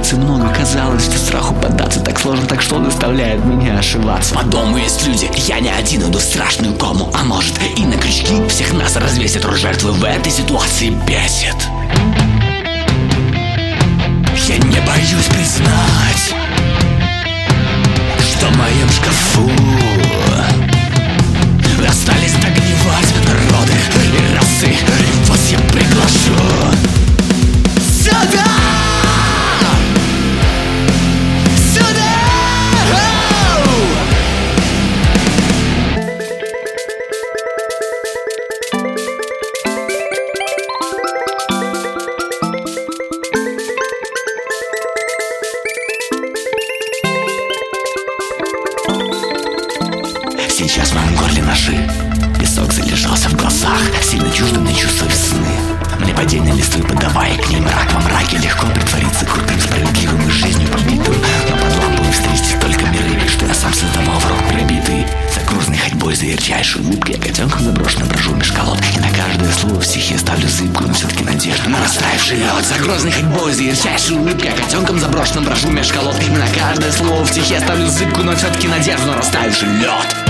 эмоций много. Казалось, что страху поддаться так сложно, так что заставляет меня ошибаться. По дому есть люди, я не один, иду в страшную кому. А может и на крючки всех нас развесит. Роль жертвы в этой ситуации бесит. Я не боюсь признать, что в моем шкафу остались догнивать народы и расы. Вас я приглашу сюда! Сейчас в моем горле ножи, песок залежался в глазах, сильно чуждо мне чувства весны. Мне падение листвы, подавая к ней мрак во мраке. Легко притвориться крутым, справедливым и жизнью побитым. Но под лампой встретить только миры, что я сам создавал в рот пробитый. За грузной ходьбой, за ярчайшей улыбкой я котенком заброшенным брожу меж колод. И на каждое слово в стихе ставлю зыбкую, но все-таки надежду на растаявший лед. За грозной ходьбой, за ярчайшей улыбкой я котенком заброшенным брожу меж колод. И на каждое слово в стихе ставлю зыбкую, но все-таки надежду на растаявший лед.